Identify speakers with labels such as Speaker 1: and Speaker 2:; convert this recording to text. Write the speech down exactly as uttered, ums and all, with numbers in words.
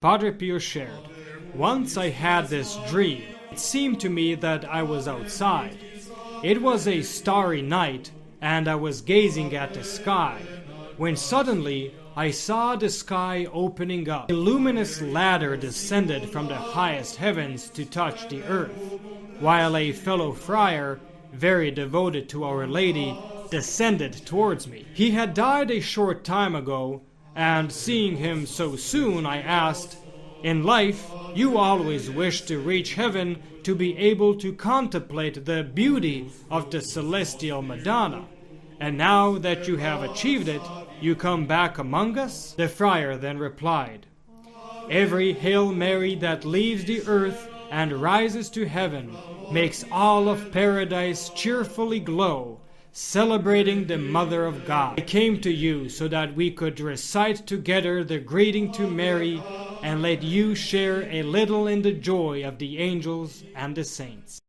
Speaker 1: Padre Pio shared, "Once I had this dream. It seemed to me that I was outside. It was a starry night, and I was gazing at the sky, when suddenly I saw the sky opening up. A luminous ladder descended from the highest heavens to touch the earth, while a fellow friar, very devoted to Our Lady, descended towards me. He had died a short time ago, and seeing him so soon, I asked, 'In life, you always wished to reach heaven to be able to contemplate the beauty of the celestial Madonna, and now that you have achieved it, you come back among us?' The friar then replied, 'Every Hail Mary that leaves the earth and rises to heaven makes all of paradise cheerfully glow, celebrating the Mother of God. I came to you so that we could recite together the greeting to Mary and let you share a little in the joy of the angels and the saints.'"